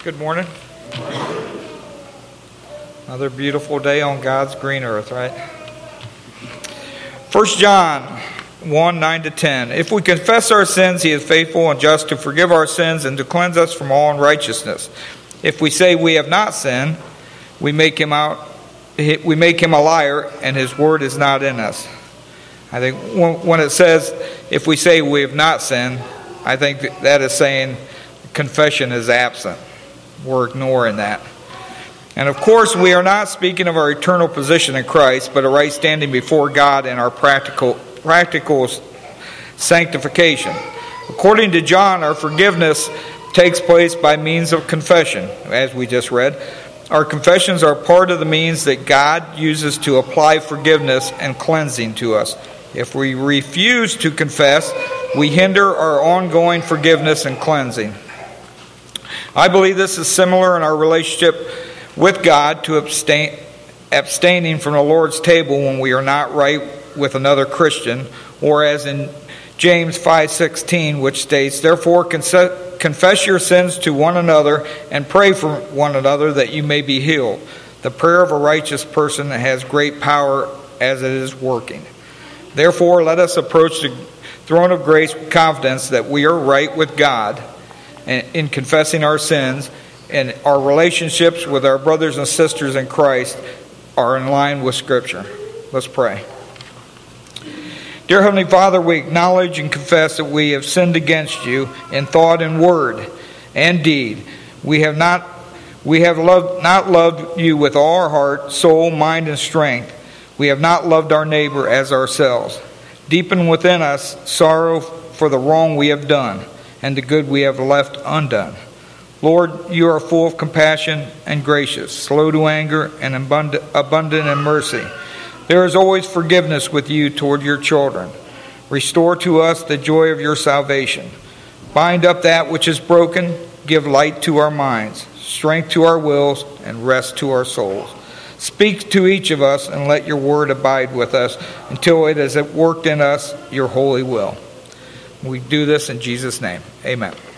Good morning. Another beautiful day on God's green earth, right? 1 John 1, 9-10. If we confess our sins, He is faithful and just to forgive our sins and to cleanse us from all unrighteousness. If we say we have not sinned, we make Him a liar, and His word is not in us. I think when it says, if we say we have not sinned, I think that is saying confession is absent. We're ignoring that. And of course, we are not speaking of our eternal position in Christ, but a right standing before God and our practical sanctification. According to John, our forgiveness takes place by means of confession, as we just read. Our confessions are part of the means that God uses to apply forgiveness and cleansing to us. If we refuse to confess, we hinder our ongoing forgiveness and cleansing. I believe this is similar in our relationship with God to abstaining from the Lord's table when we are not right with another Christian, or as in James 5:16, which states, "Therefore confess your sins to one another and pray for one another that you may be healed. The prayer of a righteous person has great power as it is working." Therefore, let us approach the throne of grace with confidence that we are right with God in confessing our sins, and our relationships with our brothers and sisters in Christ are in line with Scripture. Let's pray. Dear Heavenly Father, we acknowledge and confess that we have sinned against you in thought and word and deed. We have not loved you with all our heart, soul, mind, and strength. We have not loved our neighbor as ourselves. Deepen within us sorrow for the wrong we have done and the good we have left undone. Lord, you are full of compassion and gracious, slow to anger and abundant in mercy. There is always forgiveness with you toward your children. Restore to us the joy of your salvation. Bind up that which is broken. Give light to our minds, strength to our wills, and rest to our souls. Speak to each of us and let your word abide with us until it has worked in us your holy will. We do this in Jesus' name. Amen.